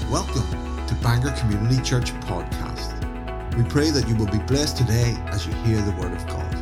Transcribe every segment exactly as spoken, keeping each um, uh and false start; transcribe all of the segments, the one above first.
Welcome to Bangor Community Church Podcast. We pray that you will be blessed today as you hear the Word of God.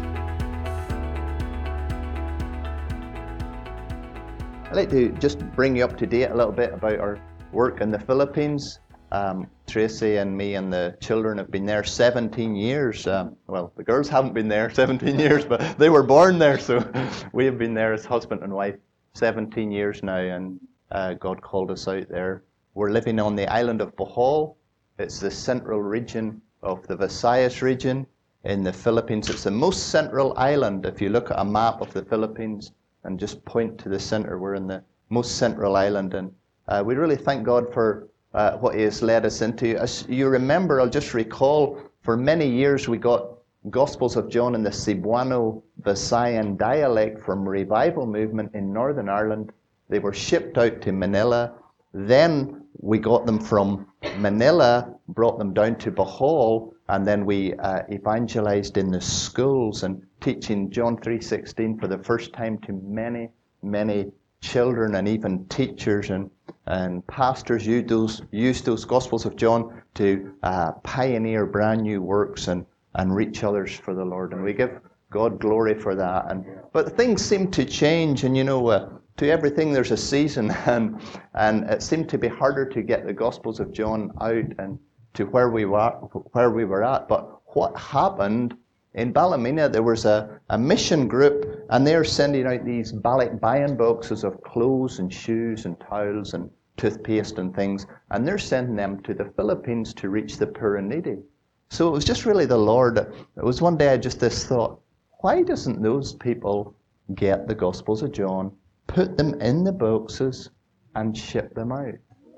I'd like to just bring you up to date a little bit about our work in the Philippines. Um, Tracy and me and the children have been there seventeen years. Um, well, the girls haven't been there seventeen years, but they were born there, so we have been there as husband and wife seventeen years now, and uh, God called us out there. We're living on the island of Bohol. It's the central region of the Visayas region in the Philippines. It's the most central island. If you look at a map of the Philippines and just point to the center, we're in the most central island, and uh, we really thank God for uh, what He has led us into. As you remember, I'll just recall, for many years we got Gospels of John in the Cebuano Visayan dialect from Revival Movement in Northern Ireland. They were shipped out to Manila. Then we got them from Manila, brought them down to Bohol, and then we uh, evangelized in the schools and teaching John three sixteen for the first time to many, many children and even teachers and, and pastors used those, used those Gospels of John to uh, pioneer brand new works and, and reach others for the Lord. And we give God glory for that. And But things seem to change, and you know, uh, to everything there's a season, and and it seemed to be harder to get the Gospels of John out and to where we were where we were at. But what happened in Ballymena, there was a, a mission group, and they're sending out these Balikbayan boxes of clothes and shoes and towels and toothpaste and things, and they're sending them to the Philippines to reach the poor and needy. So it was just really the Lord. It was one day I just this thought, why doesn't those people get the Gospels of John, put them in the boxes, and ship them out?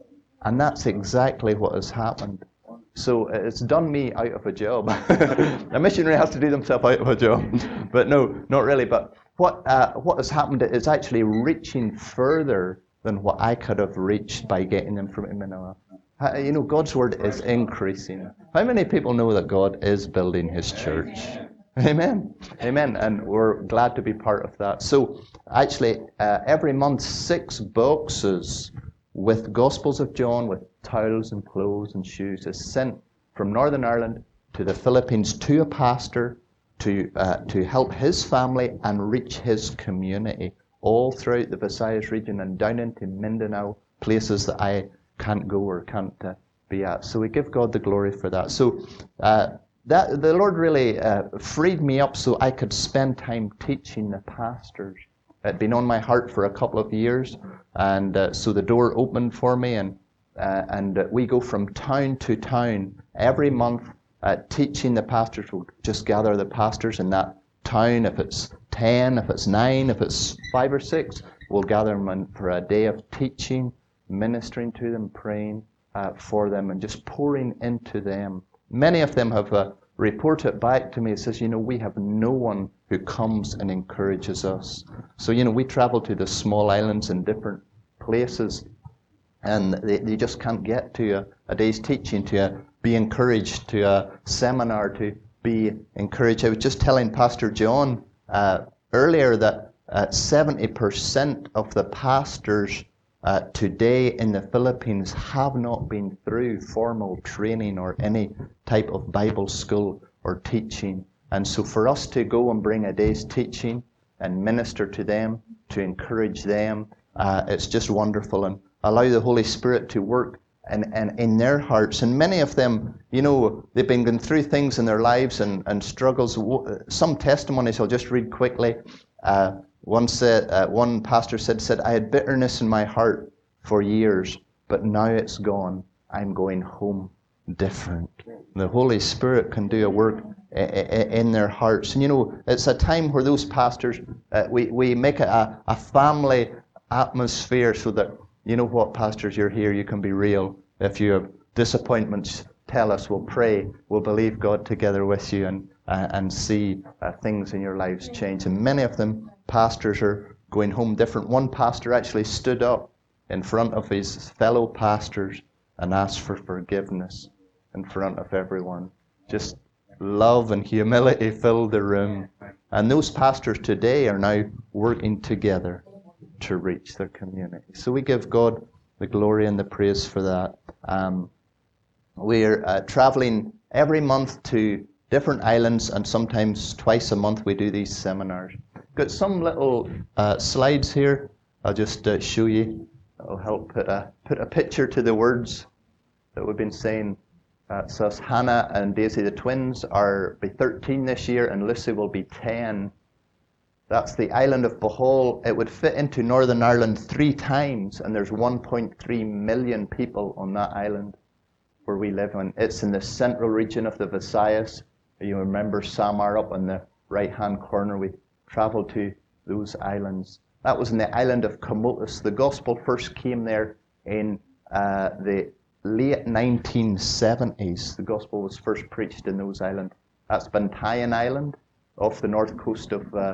And that's exactly what has happened. So it's done me out of a job. A missionary has to do themselves out of a job. But no, not really. But what uh, what has happened is actually reaching further than what I could have reached by getting them from Manila. You know, God's Word is increasing. How many people know that God is building His church? Amen. Amen. And we're glad to be part of that. So actually, uh, every month, six boxes with Gospels of John, with towels and clothes and shoes, is sent from Northern Ireland to the Philippines to a pastor to uh, to help his family and reach his community all throughout the Visayas region and down into Mindanao, places that I can't go or can't uh, be at. So we give God the glory for that. So uh, that the Lord really uh, freed me up so I could spend time teaching the pastors. It had been on my heart for a couple of years, and uh, so the door opened for me, and uh, and uh, we go from town to town every month uh, teaching the pastors. We'll just gather the pastors in that town. If it's ten, if it's nine, if it's five or six, we'll gather them in for a day of teaching, ministering to them, praying uh, for them, and just pouring into them. Many of them have uh, reported back to me. It says, you know, we have no one who comes and encourages us. So, you know, we travel to the small islands in different places, and they, they just can't get to a, a day's teaching, to a, be encouraged, to a seminar, to be encouraged. I was just telling Pastor John uh, earlier that uh, seventy percent of the pastors Uh, today in the Philippines have not been through formal training or any type of Bible school or teaching. And so for us to go and bring a day's teaching and minister to them, to encourage them, uh, it's just wonderful, and allow the Holy Spirit to work in, in, in their hearts. And many of them, you know, they've been going through things in their lives and, and struggles. Some testimonies I'll just read quickly. Uh, One said, uh, one pastor said, said, I had bitterness in my heart for years, but now it's gone. I'm going home different. The Holy Spirit can do a work in their hearts. And you know, it's a time where those pastors, uh, we, we make it a, a family atmosphere so that, you know what, pastors, you're here, you can be real. If you have disappointments, tell us, we'll pray, we'll believe God together with you, and uh, and see uh, things in your lives change. And many of them, pastors, are going home different. One pastor actually stood up in front of his fellow pastors and asked for forgiveness in front of everyone. Just love and humility filled the room. And those pastors today are now working together to reach their community. So we give God the glory and the praise for that. Um, we're uh, traveling every month to different islands, and sometimes twice a month we do these seminars. Got some little uh, slides here. I'll just uh, show you. It'll help put a put a picture to the words that we've been saying. Uh, so Hannah and Daisy, the twins, are be thirteen this year, and Lucy will be ten. That's the island of Bohol. It would fit into Northern Ireland three times, and there's one point three million people on that island where we live on. It's in the central region of the Visayas. You remember Samar up on the right-hand corner. We traveled to those islands. That was in the island of Camotes. The gospel first came there in uh, the late nineteen seventies. The gospel was first preached in those islands. That's Bantayan Island, off the north coast of uh,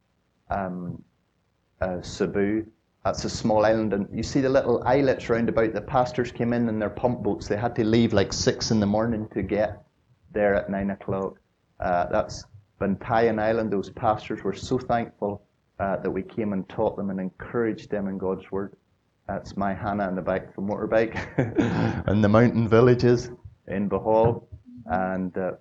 um, uh, Cebu. That's a small island, and you see the little islets round about. The pastors came in in their pump boats. They had to leave like six in the morning to get there at nine o'clock. Uh, that's Bantayan Island. Those pastors were so thankful uh, that we came and taught them and encouraged them in God's Word. That's my Hannah in the back of the motorbike. And the mountain villages in Bohol. And uh,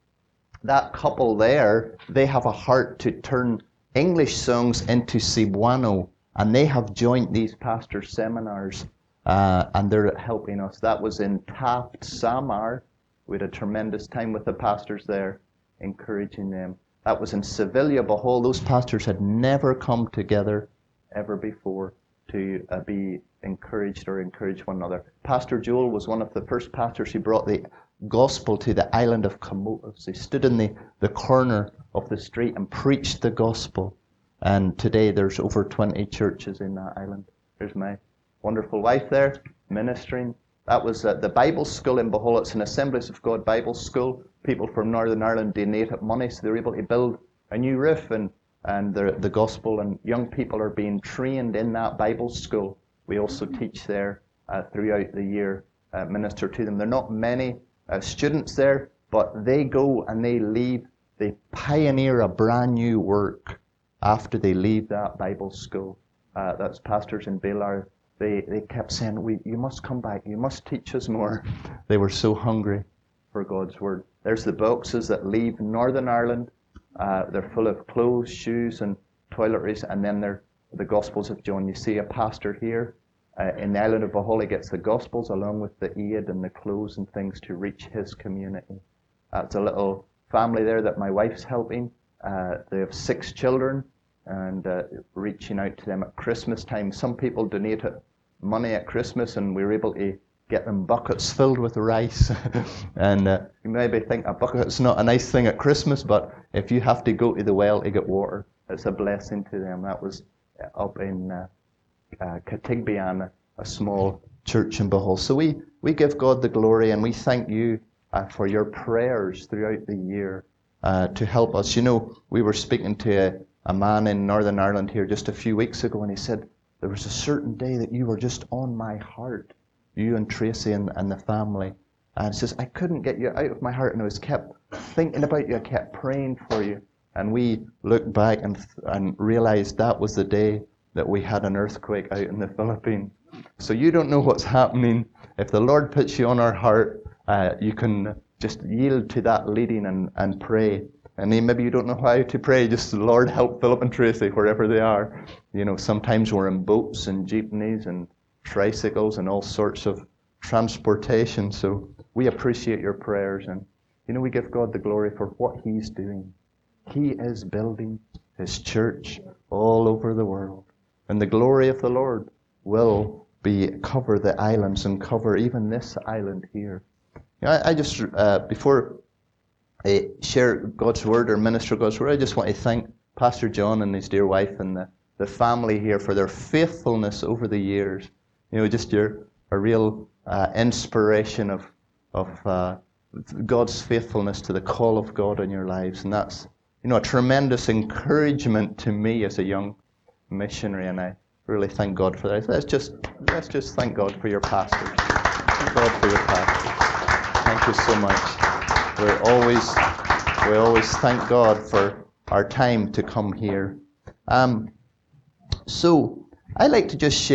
that couple there, they have a heart to turn English songs into Cebuano. And they have joined these pastor seminars. Uh, and they're helping us. That was in Taft, Samar. We had a tremendous time with the pastors there, encouraging them. That was in Sevilla, Bohol. Those pastors had never come together ever before to uh, be encouraged or encourage one another. Pastor Joel was one of the first pastors who brought the gospel to the island of Camotes. He stood in the, the corner of the street and preached the gospel. And today there's over twenty churches in that island. There's my wonderful wife there, ministering. That was uh, the Bible School in Bohol. It's an Assemblies of God Bible School. People from Northern Ireland donated money, so they were able to build a new roof, and, and the, the gospel and young people are being trained in that Bible school. We also teach there uh, throughout the year, uh, minister to them. There are not many uh, students there, but they go and they leave. They pioneer a brand new work after they leave that Bible school. Uh, that's pastors in Baylor. They they kept saying, "We, you must come back. You must teach us more." They were so hungry for God's Word. There's the boxes that leave Northern Ireland. Uh, they're full of clothes, shoes, and toiletries, and then they're the Gospels of John. You see a pastor here uh, in the island of Bohol. He gets the Gospels along with the aid and the clothes and things to reach his community. Uh, it's a little family there that my wife's helping. Uh, they have six children. And uh, reaching out to them at Christmas time. Some people donated money at Christmas, and we were able to get them buckets filled with rice. And uh, you maybe think a bucket's not a nice thing at Christmas, but if you have to go to the well to get water, it's a blessing to them. That was up in uh, uh, Katigbian, a small church in Bohol. So we, we give God the glory, and we thank you uh, for your prayers throughout the year uh, to help us. You know, we were speaking to a A man in Northern Ireland here just a few weeks ago, and he said, there was a certain day that you were just on my heart, you and Tracy and, and the family. And he says, I couldn't get you out of my heart, and I was kept thinking about you, I kept praying for you. And we looked back and, and realized that was the day that we had an earthquake out in the Philippines. So you don't know what's happening. If the Lord puts you on our heart, uh, you can just yield to that leading and, and pray. And maybe you don't know how to pray, just Lord help Philip and Tracy wherever they are. You know, sometimes we're in boats and jeepneys and tricycles and all sorts of transportation. So we appreciate your prayers, and you know, we give God the glory for what He's doing. He is building His church all over the world. And the glory of the Lord will be cover the islands and cover even this island here. You know, I, I just, uh, before Uh, share God's Word or minister God's Word, I just want to thank Pastor John and his dear wife and the, the family here for their faithfulness over the years. You know, just your a real uh, inspiration of of uh, God's faithfulness to the call of God in your lives, and that's, you know, a tremendous encouragement to me as a young missionary, and I really thank God for that. Let's just let's just thank God for your pastors. Thank God for your pastors. Thank you so much. We always, we always thank God for our time to come here. Um, so I like to just share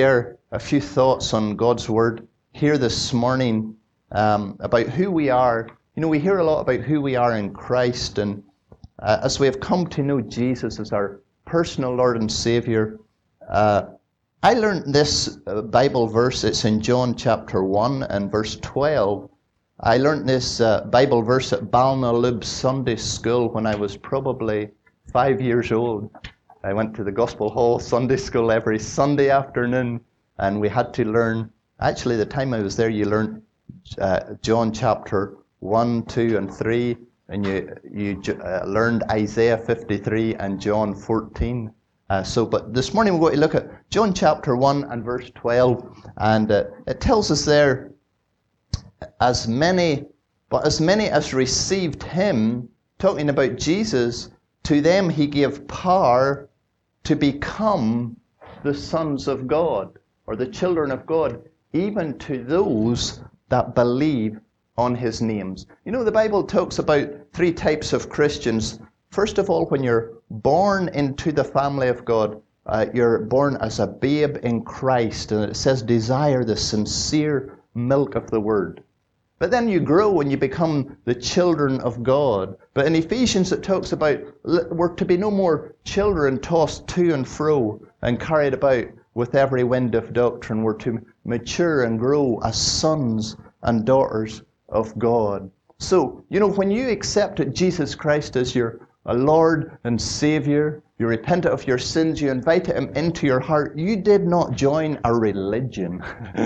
a few thoughts on God's Word here this morning um, about who we are. You know, we hear a lot about who we are in Christ, and uh, as we have come to know Jesus as our personal Lord and Savior, uh, I learned this uh, Bible verse. It's in John chapter one and verse twelve. I learned this uh, Bible verse at Balnalib Sunday School when I was probably five years old. I went to the Gospel Hall Sunday School every Sunday afternoon, and we had to learn, actually the time I was there, you learned uh, John chapter one, two, and three, and you you uh, learned Isaiah fifty-three and John fourteen. Uh, so, but this morning we're going to look at John chapter one and verse twelve, and uh, it tells us there, as many, but as many as received him, talking about Jesus, to them he gave power to become the sons of God, or the children of God, even to those that believe on his names. You know, the Bible talks about three types of Christians. First of all, when you're born into the family of God, uh, you're born as a babe in Christ, and it says, desire the sincere milk of the word. But then you grow and you become the children of God. But in Ephesians it talks about we're to be no more children tossed to and fro and carried about with every wind of doctrine. We're to mature and grow as sons and daughters of God. So, you know, when you accepted Jesus Christ as your a Lord and Savior, you repented of your sins, you invited him into your heart, you did not join a religion.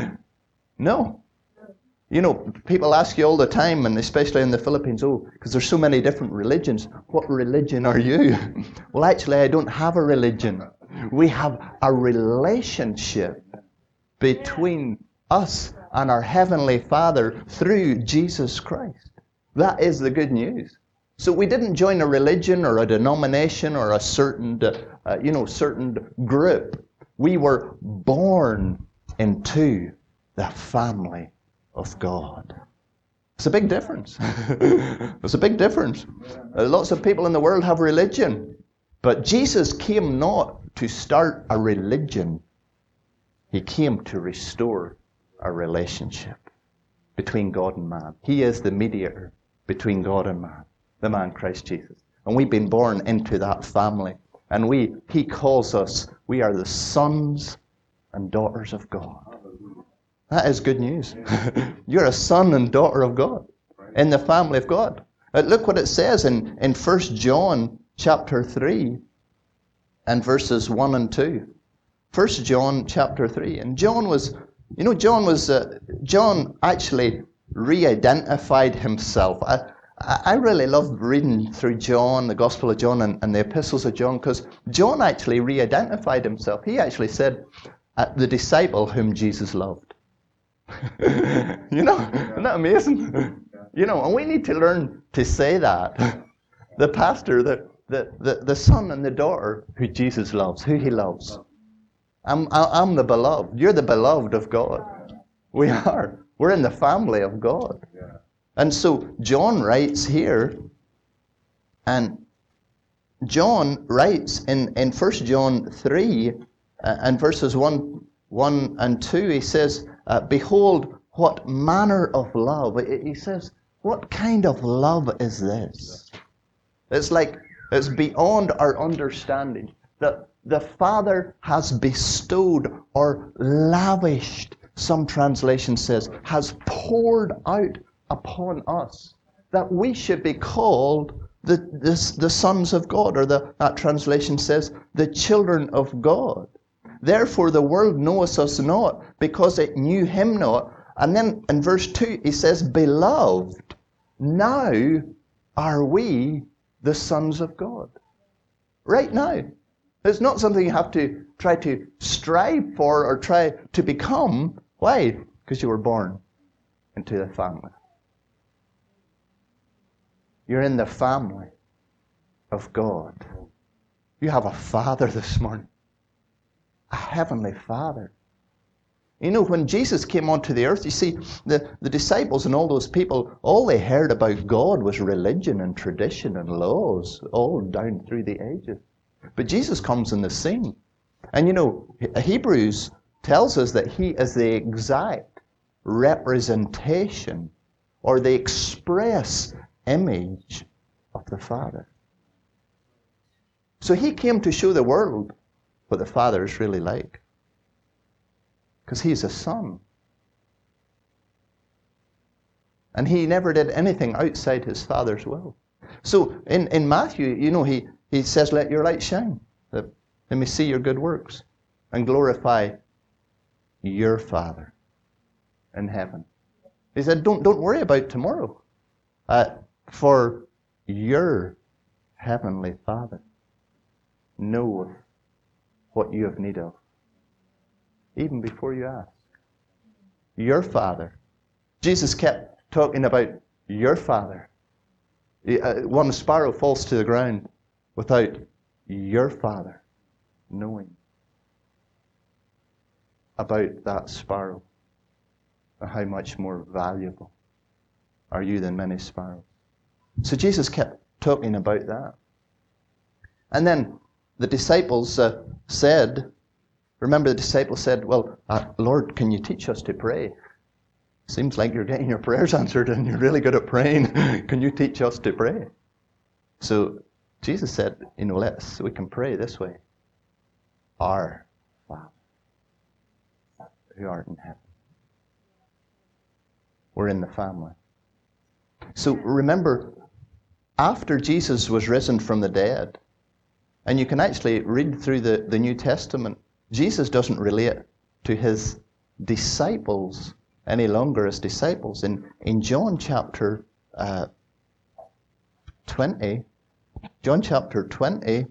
No. You know, people ask you all the time, and especially in the Philippines, oh, because there's so many different religions, what religion are you? Well, actually, I don't have a religion. We have a relationship between us and our Heavenly Father through Jesus Christ. That is the good news. So we didn't join a religion or a denomination or a certain, uh, you know, certain group. We were born into the family of God. It's a big difference. It's a big difference. Uh, lots of people in the world have religion, but Jesus came not to start a religion. He came to restore a relationship between God and man. He is the mediator between God and man, the man Christ Jesus. And we've been born into that family. And we, he calls us, we are the sons and daughters of God. That is good news. You're a son and daughter of God in the family of God. But look what it says in, in First John chapter three and verses one and two. First John chapter three. And John was, you know, John was, uh, John actually re-identified himself. I, I really love reading through John, the Gospel of John and, and the epistles of John, because John actually re-identified himself. He actually said, uh, the disciple whom Jesus loved. You know, isn't that amazing? You know, and we need to learn to say that. The pastor, the, the, the, the son and the daughter who Jesus loves, who he loves. I'm, I'm the beloved. You're the beloved of God. We are. We're in the family of God. And so John writes here, and John writes in, in First John three uh, and verses one, one and two, he says, uh, behold, what manner of love. He says, what kind of love is this? It's like, it's beyond our understanding. That the Father has bestowed or lavished, some translation says, has poured out upon us, that we should be called the, the, the sons of God, or the, that translation says, the children of God. Therefore the world knoweth us not, because it knew him not. And then in verse two, he says, beloved, now are we the sons of God. Right now. It's not something you have to try to strive for or try to become. Why? Because you were born into the family. You're in the family of God. You have a Father this morning. A Heavenly Father. You know, when Jesus came onto the earth, you see, the, the disciples and all those people, all they heard about God was religion and tradition and laws, all down through the ages. But Jesus comes in the scene. And you know, Hebrews tells us that he is the exact representation or the express image of the Father. So he came to show the world what the Father is really like. Because he's a son. And he never did anything outside his Father's will. So in, in Matthew, you know, he, he says, let your light shine. Let me see your good works and glorify your Father in heaven. He said, don't, don't worry about tomorrow. Uh, for your heavenly Father knoweth what you have need of, even before you ask. Your Father. Jesus kept talking about your Father. Uh, one sparrow falls to the ground without your Father knowing about that sparrow. How much more valuable are you than many sparrows? So Jesus kept talking about that. And then the disciples uh, said, remember the disciples said, well, uh, Lord, can you teach us to pray? Seems like you're getting your prayers answered and you're really good at praying. Can you teach us to pray? So Jesus said, you know, let's, we can pray this way. Our Father, who art in heaven. We're in the family. So remember, after Jesus was risen from the dead, and you can actually read through the, the New Testament, Jesus doesn't relate to his disciples any longer as disciples. In, in John chapter uh, twenty, John chapter twenty,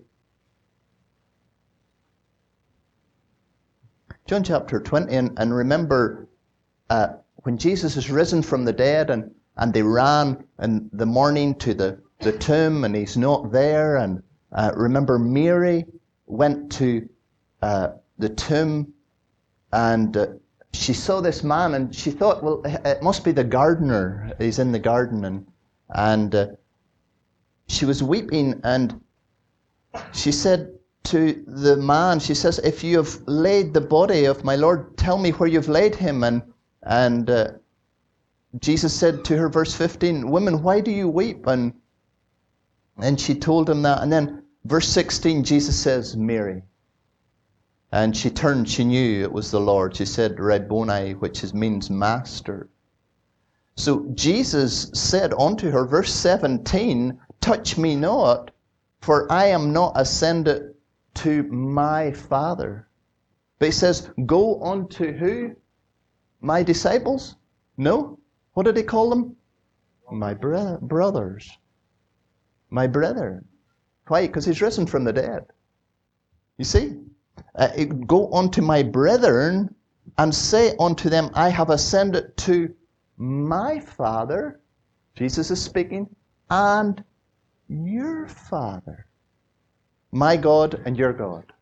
John chapter twenty, and, and remember uh, when Jesus is risen from the dead and, and they ran in the morning to the, the tomb and he's not there, and uh, remember Mary went to uh, the tomb and uh, she saw this man and she thought, well, it must be the gardener. He's in the garden. And, and uh, she was weeping and she said to the man, she says, if you have laid the body of my Lord, tell me where you've laid him. And, and uh, Jesus said to her, verse fifteen, woman, why do you weep? And, and she told him that. And then verse sixteen, Jesus says, Mary. And she turned, she knew it was the Lord. She said, Rabboni, which is, means master. So Jesus said unto her, verse seventeen, touch me not, for I am not ascended to my Father. But he says, go unto who? My disciples? No. What did he call them? My bro- brothers. My brethren. Why? Because he's risen from the dead. You see? Uh, go unto my brethren and say unto them, I have ascended to my Father, Jesus is speaking, and your Father, my God and your God.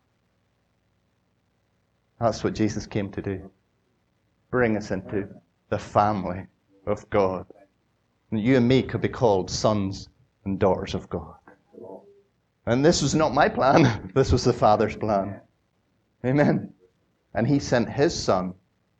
That's what Jesus came to do. Bring us into the family of God. And you and me could be called sons and daughters of God. And this was not my plan. This was the Father's plan. Amen. And he sent his Son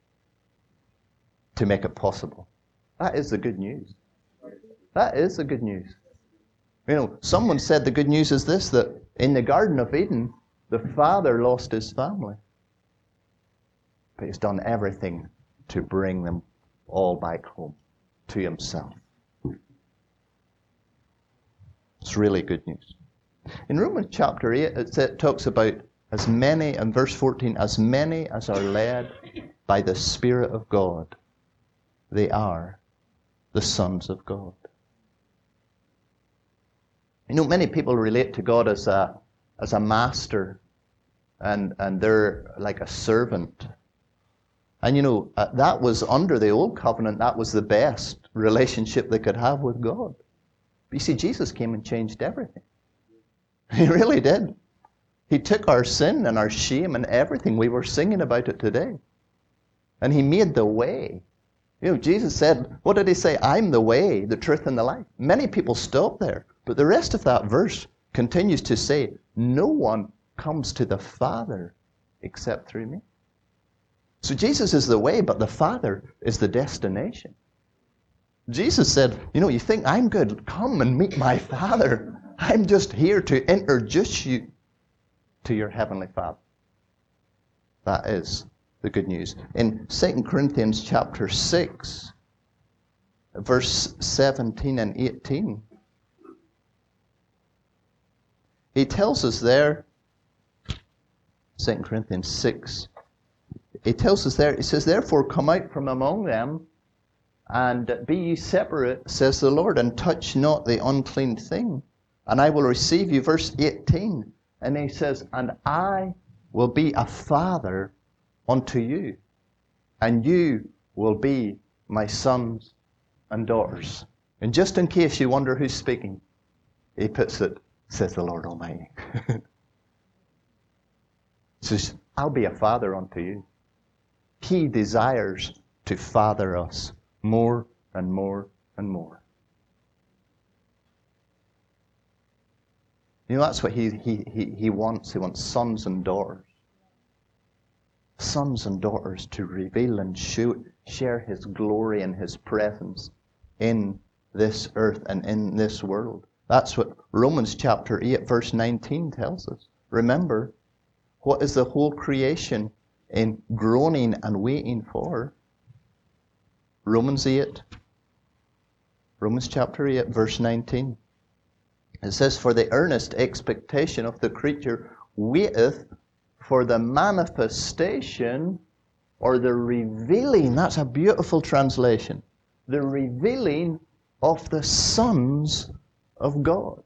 to make it possible. That is the good news. That is the good news. You know, someone said the good news is this, that in the Garden of Eden, the Father lost his family. But he's done everything to bring them all back home to himself. It's really good news. In Romans chapter eight, it talks about as many, in verse fourteen, as many as are led by the Spirit of God, they are the sons of God. You know, many people relate to God as a as a master, and and they're like a servant. And you know, uh, that was under the old covenant, that was the best relationship they could have with God. But you see, Jesus came and changed everything. He really did. He took our sin and our shame and everything. We were singing about it today. And he made the way. You know, Jesus said, what did he say? I'm the way, the truth, and the life. Many people stop there. But the rest of that verse continues to say, no one comes to the Father except through me. So Jesus is the way, but the Father is the destination. Jesus said, you know, you think I'm good? Come and meet my Father. I'm just here to introduce you to your Heavenly Father. That is the good news. In Second Corinthians chapter six, verse seventeen and eighteen, he tells us there, Second Corinthians six, he tells us there, he says, therefore come out from among them, and be ye separate, says the Lord, and touch not the unclean thing, and I will receive you. Verse eighteen, and he says, and I will be a father unto you, and you will be my sons and daughters. And just in case you wonder who's speaking, he puts it, says the Lord Almighty. He says, I'll be a father unto you. He desires to father us more and more and more. You know, that's what he, he, he, he wants. He wants sons and daughters. Sons and daughters to reveal and show, share His glory and His presence in this earth and in this world. That's what Romans chapter eight verse nineteen tells us. Remember, what is the whole creation in groaning and waiting for? Romans eight. Romans chapter eight verse nineteen. It says, for the earnest expectation of the creature waiteth for the manifestation or the revealing. That's a beautiful translation. The revealing of the sons of God.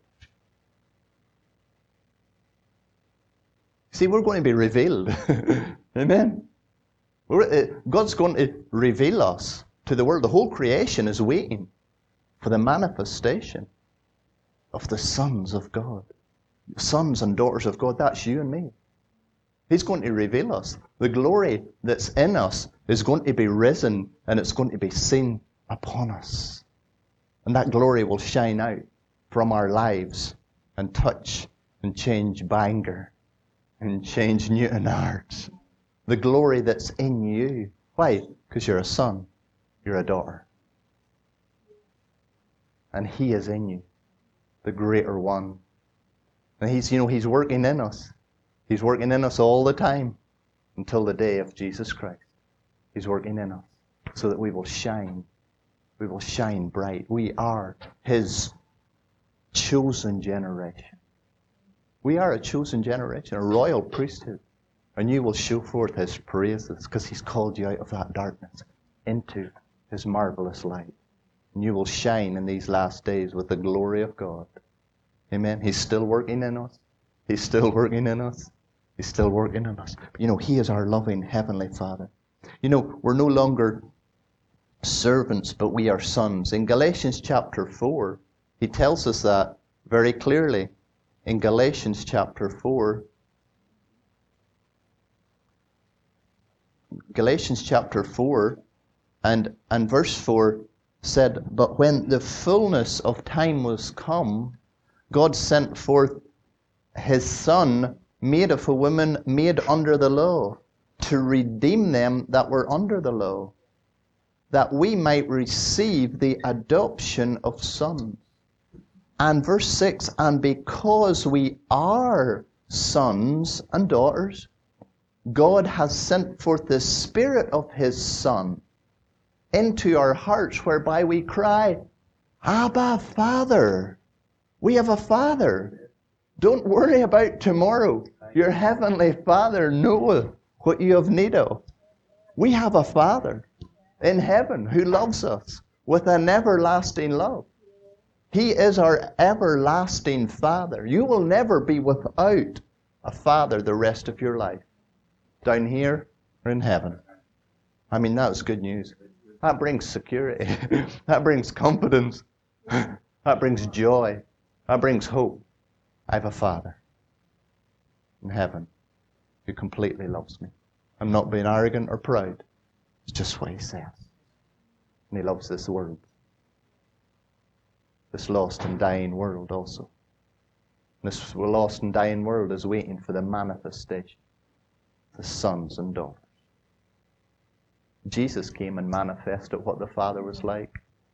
See, we're going to be revealed. Amen. We're, God's going to reveal us to the world. The whole creation is waiting for the manifestation of the sons of God. Sons and daughters of God, that's you and me. He's going to reveal us. The glory that's in us is going to be risen and it's going to be seen upon us. And that glory will shine out from our lives and touch and change Bangor and change Newton Arts. The glory that's in you. Why? Because you're a son. You're a daughter. And He is in you, the greater one. And He's, you know, He's working in us. He's working in us all the time until the day of Jesus Christ. He's working in us so that we will shine. We will shine bright. We are His chosen generation. We are a chosen generation, a royal priesthood. And you will show forth His praises because He's called you out of that darkness into His marvelous light. And you will shine in these last days with the glory of God. Amen. He's still working in us. He's still working in us. He's still working in us. But you know, He is our loving Heavenly Father. You know, we're no longer servants, but we are sons. In Galatians chapter four, he tells us that very clearly. In Galatians chapter four, Galatians chapter four and, and verse four said, but when the fullness of time was come, God sent forth His Son, made of a woman, made under the law, to redeem them that were under the law, that we might receive the adoption of sons. And verse six, and because we are sons and daughters, God has sent forth the Spirit of His Son into our hearts, whereby we cry, Abba, Father. We have a Father. Don't worry about tomorrow. Your Heavenly Father knoweth what you have need of. We have a Father in heaven who loves us with an everlasting love. He is our everlasting Father. You will never be without a Father the rest of your life, down here or in heaven. I mean, that's good news. That brings security. That brings confidence. That brings joy. That brings hope. I have a Father in heaven who completely loves me. I'm not being arrogant or proud. It's just what He says. And He loves this world. This lost and dying world also. This lost and dying world is waiting for the manifestation of the sons and daughters Jesus came and manifested what the Father was like.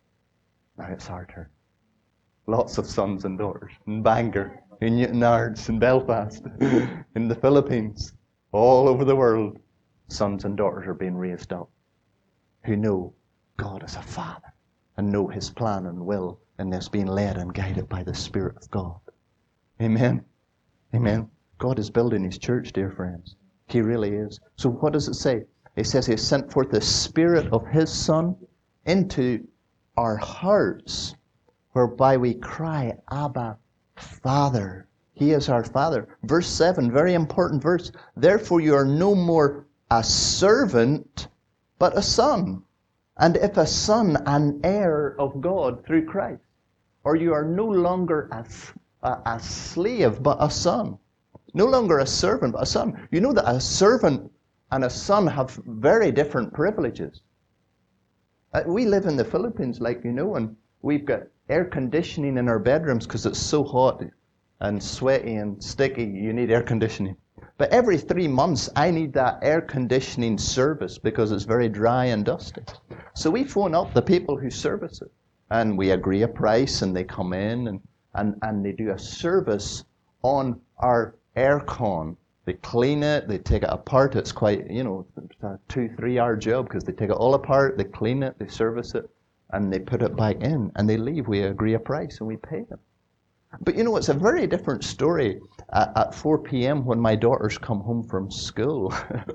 Now it's our turn. Lots of sons and daughters in Bangor, in Newtownards, in Belfast, in the Philippines, all over the world. Sons and daughters are being raised up who know God as a Father and know His plan and will, and is being led and guided by the Spirit of God. Amen. Amen. God is building His church, dear friends. He really is. So what does it say? It says He has sent forth the Spirit of His Son into our hearts, whereby we cry, Abba, Father. He is our Father. Verse seven, very important verse. Therefore you are no more a servant, but a son. And if a son, an heir of God through Christ. Or you are no longer a, a, a slave, but a son. No longer a servant, but a son. You know that a servant and a son have very different privileges. Uh, we live in the Philippines, like you know, and we've got air conditioning in our bedrooms because it's so hot and sweaty and sticky. You need air conditioning. But every three months, I need that air conditioning service because it's very dry and dusty. So we phone up the people who service it, and we agree a price, and they come in and, and, and they do a service on our aircon. They clean it, they take it apart. It's quite, you know, a two, three hour job because they take it all apart, they clean it, they service it, and they put it back in, and they leave. We agree a price and we pay them. But you know, it's a very different story at, at four p.m. when my daughters come home from school.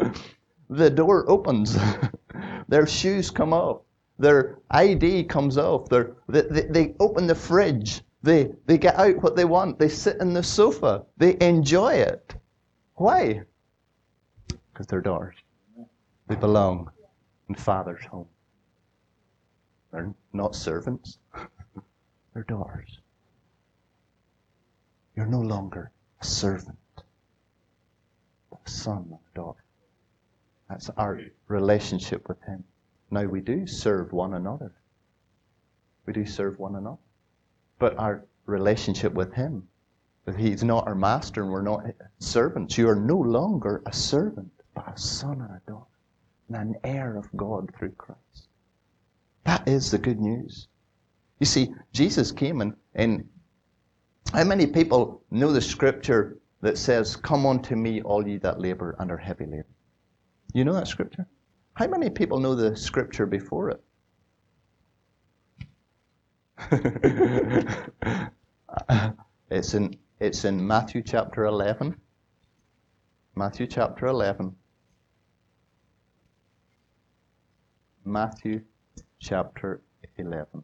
The door opens, their shoes come off, their I D comes off, their, they, they, they open the fridge, they, they get out what they want, they sit in the sofa, they enjoy it. Why? Because they're daughters. They belong in Father's home. They're not servants. They're daughters. You're no longer a servant, but a son and a daughter. That's our relationship with Him. Now we do serve one another. We do serve one another. But our relationship with Him, that He's not our master and we're not servants. You are no longer a servant, but a son and a daughter, and an heir of God through Christ. That is the good news. You see, Jesus came and, and how many people know the scripture that says, "Come unto me, all ye that labor and are heavy laden"? You know that scripture? How many people know the scripture before it? it's in it's in Matthew chapter eleven. Matthew chapter eleven. Matthew chapter eleven.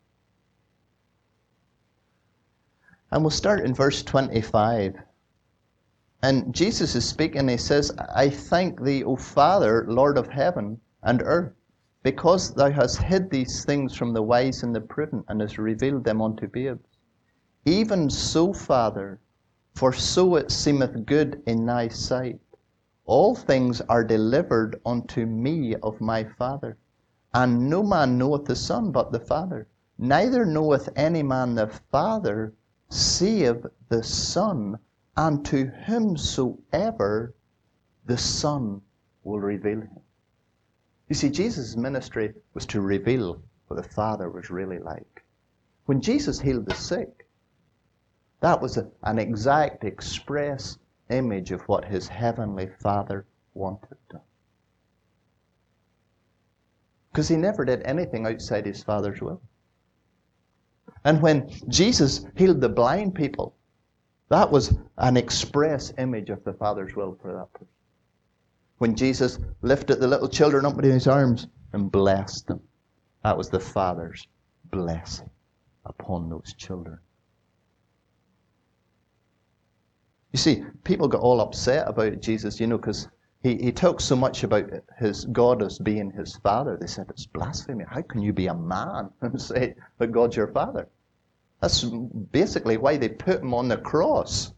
And we'll start in verse twenty-five. And Jesus is speaking, He says, "I thank Thee, O Father, Lord of heaven and earth, because Thou hast hid these things from the wise and the prudent, and hast revealed them unto babes. Even so, Father, for so it seemeth good in Thy sight. All things are delivered unto me of my Father. And no man knoweth the Son but the Father, neither knoweth any man the Father, save the Son, and to whomsoever the Son will reveal Him." You see, Jesus' ministry was to reveal what the Father was really like. When Jesus healed the sick, that was a, an exact, express image of what His heavenly Father wanted done. Because He never did anything outside His Father's will. And when Jesus healed the blind people, that was an express image of the Father's will for that person. When Jesus lifted the little children up in His arms and blessed them, that was the Father's blessing upon those children. You see, people got all upset about Jesus, you know, because he, he talks so much about his God as being His Father. They said, it's blasphemy. How can you be a man and say that God's your Father? That's basically why they put Him on the cross.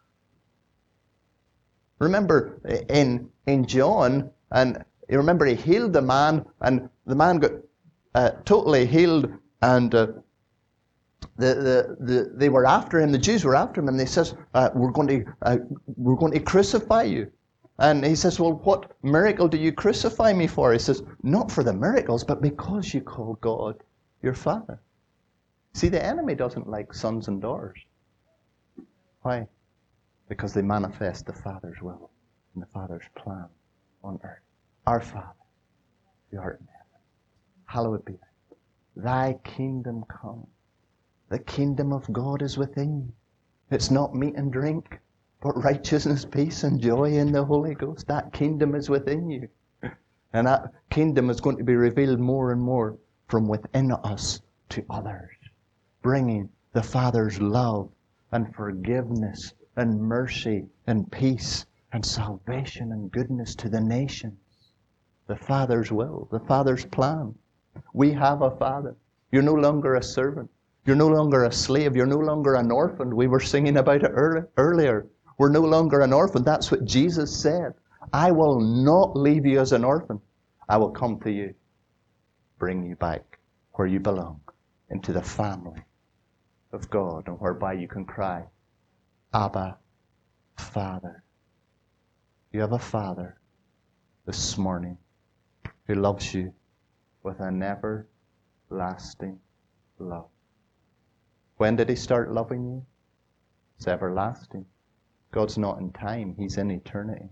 Remember in in John, and you remember He healed the man, and the man got uh, totally healed, and uh, the, the the they were after Him. The Jews were after Him, and they says, uh, "We're going to uh, we're going to crucify you." And he says, well, what miracle do you crucify me for? He says, not for the miracles, but because you call God your Father. See, the enemy doesn't like sons and daughters. Why? Because they manifest the Father's will and the Father's plan on earth. Our Father, who art in heaven, hallowed be thy kingdom come. The kingdom of God is within you. It's not meat and drink, but righteousness, peace, and joy in the Holy Ghost. That kingdom is within you. And that kingdom is going to be revealed more and more from within us to others, bringing the Father's love and forgiveness and mercy and peace and salvation and goodness to the nations. The Father's will, the Father's plan. We have a Father. You're no longer a servant. You're no longer a slave. You're no longer an orphan. We were singing about it earlier. We're no longer an orphan. That's what Jesus said. I will not leave you as an orphan. I will come to you, bring you back where you belong, into the family of God, and whereby you can cry, Abba, Father. You have a Father this morning who loves you with an everlasting love. When did He start loving you? It's everlasting. God's not in time. He's in eternity.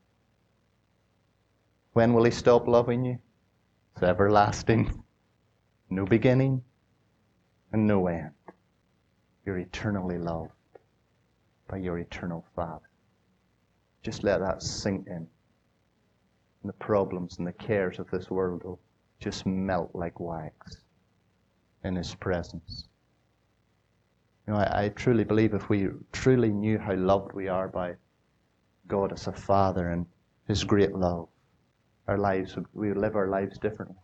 When will He stop loving you? It's everlasting. No beginning and no end. You're eternally loved by your eternal Father. Just let that sink in. And the problems and the cares of this world will just melt like wax in His presence. You know, I, I truly believe if we truly knew how loved we are by God as a Father and His great love, our lives would, we would live our lives differently.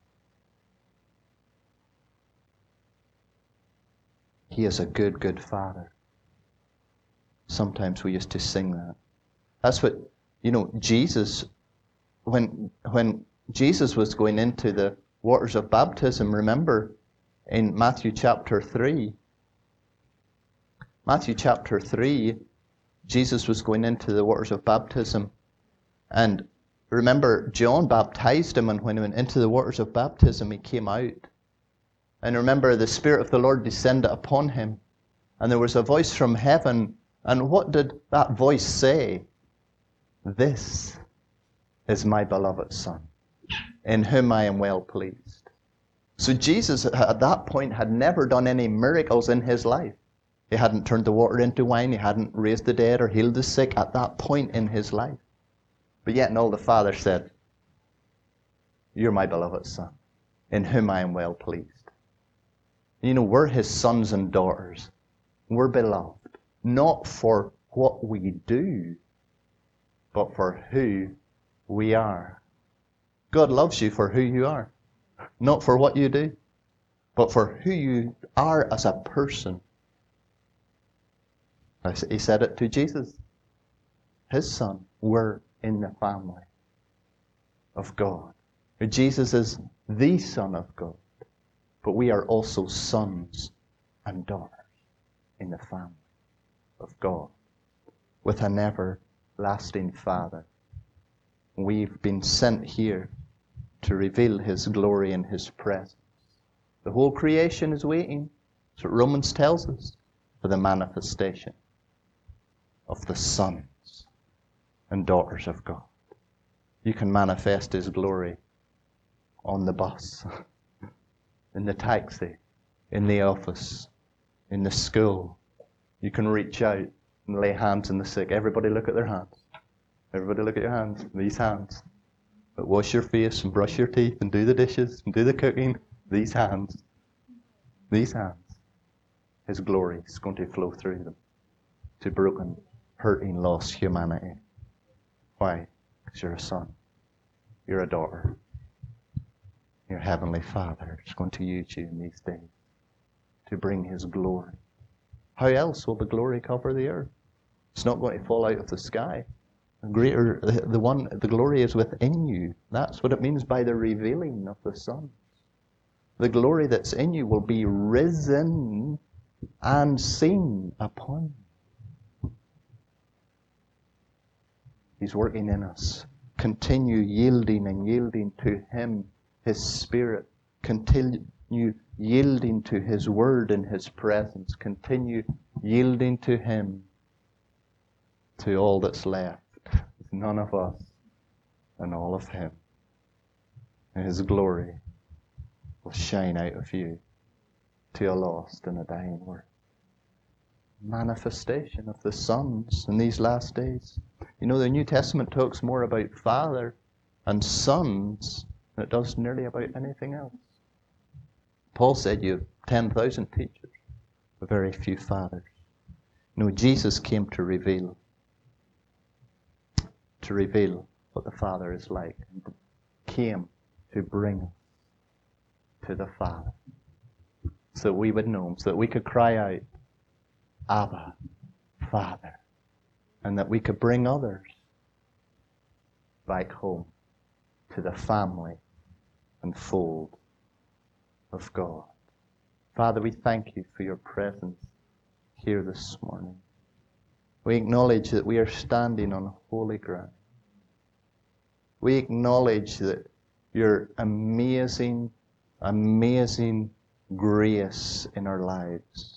He is a good, good Father. Sometimes we used to sing that. That's what, you know, Jesus, when when Jesus was going into the waters of baptism, remember in Matthew chapter three, Matthew chapter three, Jesus was going into the waters of baptism. And remember, John baptized him, and when he went into the waters of baptism, he came out. And remember, the Spirit of the Lord descended upon him. And there was a voice from heaven. And what did that voice say? This is my beloved Son, in whom I am well pleased. So Jesus, at that point, had never done any miracles in His life. He hadn't turned the water into wine. He hadn't raised the dead or healed the sick at that point in His life. But yet and all, the Father said, you're my beloved Son, in whom I am well pleased. You know, we're His sons and daughters. We're beloved, not for what we do, but for who we are. God loves you for who you are, not for what you do, but for who you are as a person. He said it to Jesus, His Son. We're in the family of God. Jesus is the Son of God, but we are also sons and daughters in the family of God with an everlasting Father. We've been sent here to reveal His glory and His presence. The whole creation is waiting, that's what Romans tells us, for the manifestation of the sons and daughters of God. You can manifest His glory on the bus, in the taxi, in the office, in the school. You can reach out and lay hands on the sick. Everybody look at their hands. Everybody look at your hands. These hands. But wash your face and brush your teeth and do the dishes and do the cooking. These hands. These hands. His glory is going to flow through them to broken, hurting, lost humanity. Why? Because you're a son. You're a daughter. Your Heavenly Father is going to use you in these days to bring His glory. How else will the glory cover the earth? It's not going to fall out of the sky. The greater, the, the one, the glory is within you. That's what it means by the revealing of the sons. The glory that's in you will be risen and seen upon you. He's working in us. Continue yielding and yielding to Him, His Spirit. Continue yielding to His Word and His presence. Continue yielding to Him, to all that's left. None of us and all of Him. And His glory will shine out of you to a lost and a dying world. Manifestation of the sons in these last days. You know, the New Testament talks more about Father and sons than it does nearly about anything else. Paul said you have ten thousand teachers, but very few fathers. You know, Jesus came to reveal, to reveal what the Father is like. He came to bring us to the Father, so that we would know Him, so that we could cry out, Abba, Father, and that we could bring others back home to the family and fold of God. Father, we thank You for Your presence here this morning. We acknowledge that we are standing on holy ground. We acknowledge that Your amazing, amazing grace in our lives.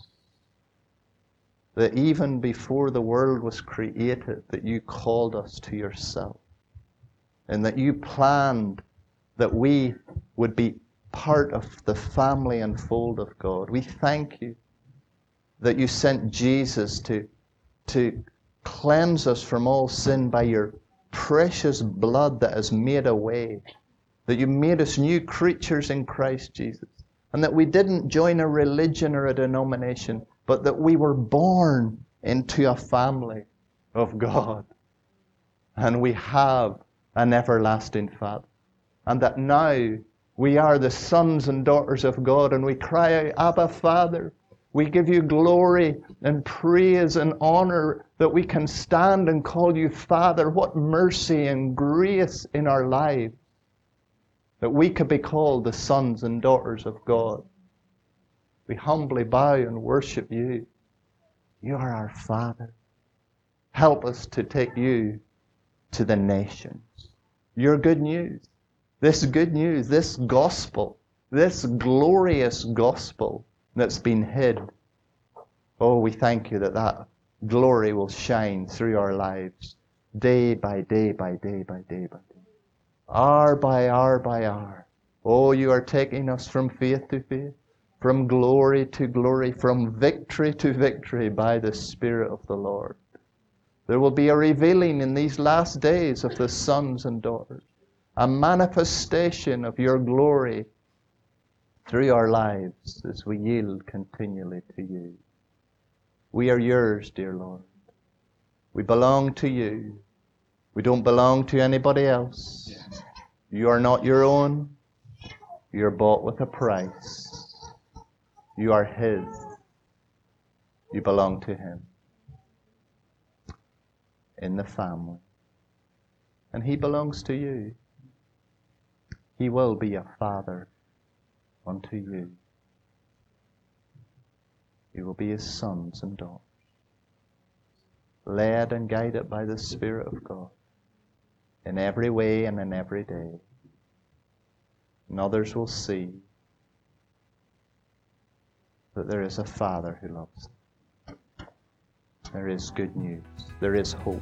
That even before the world was created, that You called us to Yourself. And that You planned that we would be part of the family and fold of God. We thank You that You sent Jesus to, to cleanse us from all sin by Your precious blood that has made a way. That You made us new creatures in Christ Jesus. And that we didn't join a religion or a denomination, but that we were born into a family of God. And we have an everlasting Father. And that now we are the sons and daughters of God, and we cry out, Abba, Father. We give You glory and praise and honor that we can stand and call You Father. What mercy and grace in our lives that we could be called the sons and daughters of God. We humbly bow and worship You. You are our Father. Help us to take You to the nations. Your good news, this good news, this gospel, this glorious gospel that's been hid. Oh, we thank You that that glory will shine through our lives day by day by day by day by day. Hour by hour by hour. Oh, You are taking us from faith to faith, from glory to glory, from victory to victory by the Spirit of the Lord. There will be a revealing in these last days of the sons and daughters, a manifestation of Your glory through our lives as we yield continually to You. We are Yours, dear Lord. We belong to You. We don't belong to anybody else. You are not your own. You're bought with a price. You are His. You belong to Him in the family. And He belongs to you. He will be a father unto you. You will be His sons and daughters, led and guided by the Spirit of God in every way and in every day. And others will see that there is a Father who loves them. There is good news. There is hope.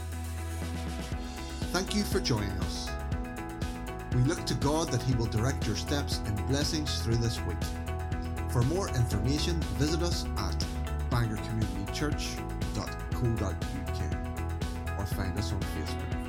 Thank you for joining us. We look to God that He will direct your steps in blessings through this week. For more information, visit us at bangor community church dot co dot uk or find us on Facebook.